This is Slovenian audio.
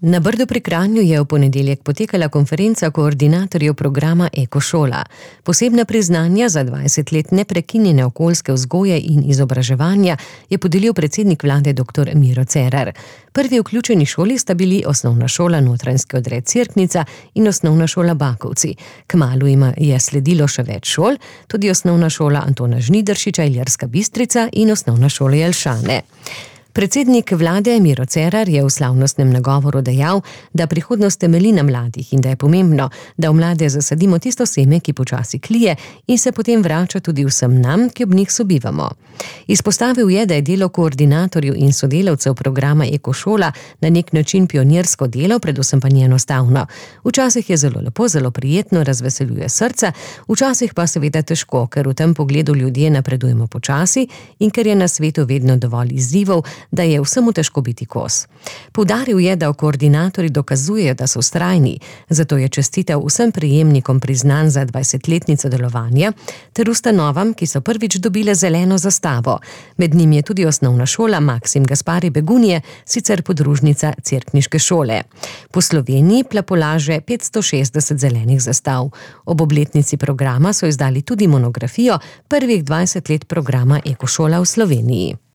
Na Brdu pri Kranju je v ponedeljek potekala konferenca koordinatorjev programa Ekošola. Posebna priznanja za 20 let neprekinjene okoljske vzgoje in izobraževanja je podelil predsednik vlade dr. Miro Cerar. Prvi vključeni šoli sta bili Osnovna šola Notranjski odred Cerknica in Osnovna šola Bakovci. Kmalu jima je sledilo še več šol, tudi Osnovna šola Antona Žnidaršiča Ilirska Bistrica in Osnovna šola Jelšane. Predsednik vlade Miro Cerar je v slavnostnem nagovoru dejal, da prihodnost temelji na mladih in da je pomembno, da v mlade zasadimo tisto seme, ki počasi klije in se potem vrača tudi vsem nam, ki ob njih sobivamo. Izpostavil je, da je delo koordinatorjev in sodelavcev programa Ekošola na nek način pionirsko delo, predvsem pa ni enostavno. Včasih je zelo lepo, zelo prijetno, razveseljuje srca, včasih pa seveda težko, ker v tem pogledu ljudje napredujemo počasi in ker je na svetu vedno dovolj izzivov, da je vsemu težko biti kos. Poudaril je, da koordinatorji dokazujejo, da so vztrajni, zato je čestital vsem prejemnikom priznanj za 20-letnico delovanja ter ustanovam, ki so prvič dobile zeleno zastavo. Med njim je tudi Osnovna šola Maksim Gaspari Begunje, sicer podružnica Cerkniške šole. Po Sloveniji plapolaže 560 zelenih zastav. Ob obletnici programa so izdali tudi monografijo prvih 20 let programa Ekošola v Sloveniji.